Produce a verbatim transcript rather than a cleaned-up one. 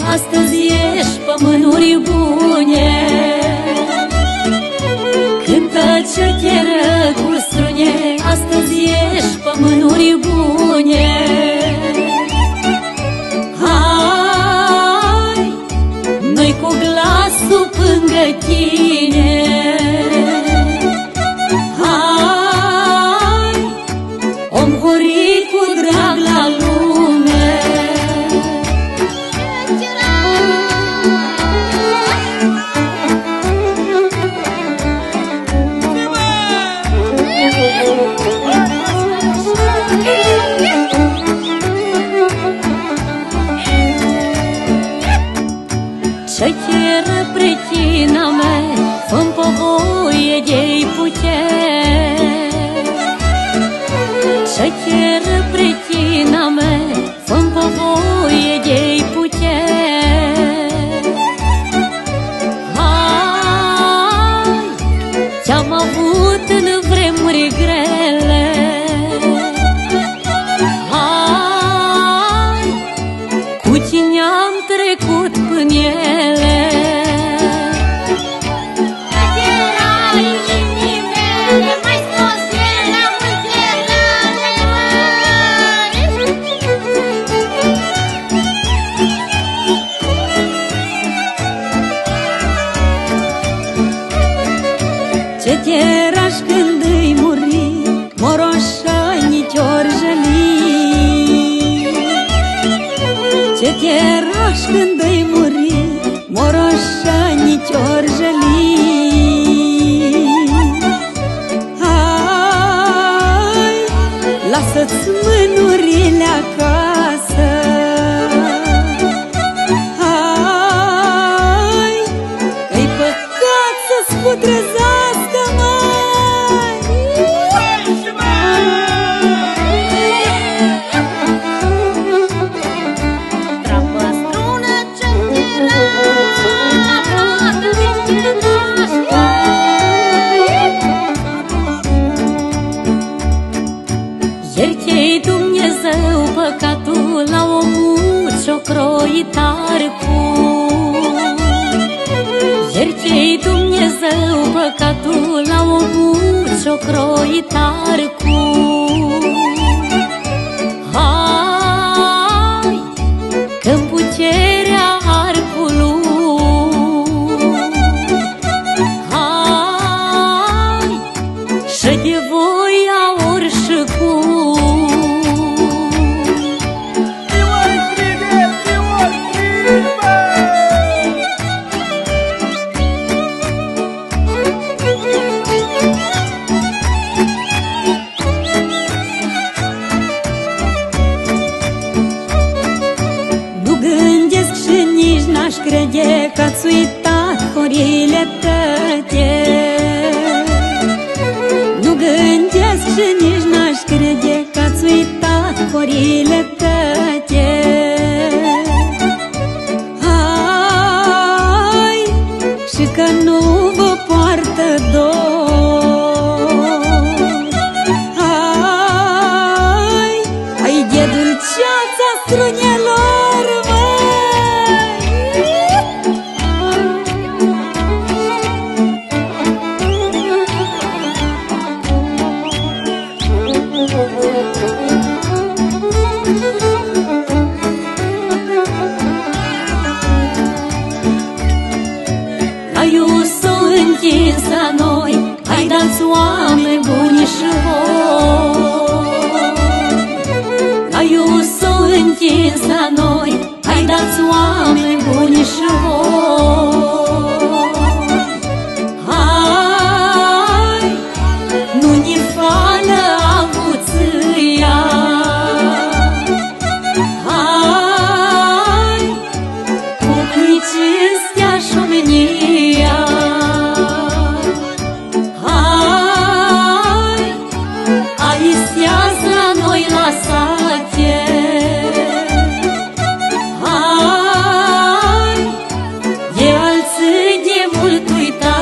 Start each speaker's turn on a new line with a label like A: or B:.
A: astăzi ești pe mânuri bune. Cântă cecheră cu strune, astăzi ești pe mânuri bune. Hai, noi cu glasul lângă tine. Hai, om horit cu drag la lume. Cecheră pretina mea, fă-mi pe voie de-i putere. Cecheră pretina mea, fă-mi pe voie de-i putere. Hai, ce-am avut în vremuri grele. Hai, cu cine am trecut până ele. Ceteraș când îi muri, moroșanii ori jăli. Ceteraș când îi muri, moroșanii ori jăli. Hai, lasă-ți mânurile acasă. Hai, că-i păcat să-ți putrezească, mai. Trapă strună cetera, ierte-i Dumnezeu păcatul la omul ce-o croitar cu. Ierte-i Dumnezeu păcatul la omul ce-o croitar cu. Hai, că-n puterea arcului. Hai, și de voia ori și cum. N-aș crede că-ți uitat horile tăte. Nu gândesc și nici n-aș crede că-ți uitat horile tăte. Hai, și că nu vă poartă dor. Hai, ai de dulceața strunelor, măi. Aiu s-o întins la noi, hai dați oameni buni și voi. Aiu s-o întins la noi, hai dați oameni buni și voi. Hai, nu ni fală avuția. Hai, cum ni cinstea și omenia. Hai, aistează la noi la sate. Hai, de alții de mult uitat.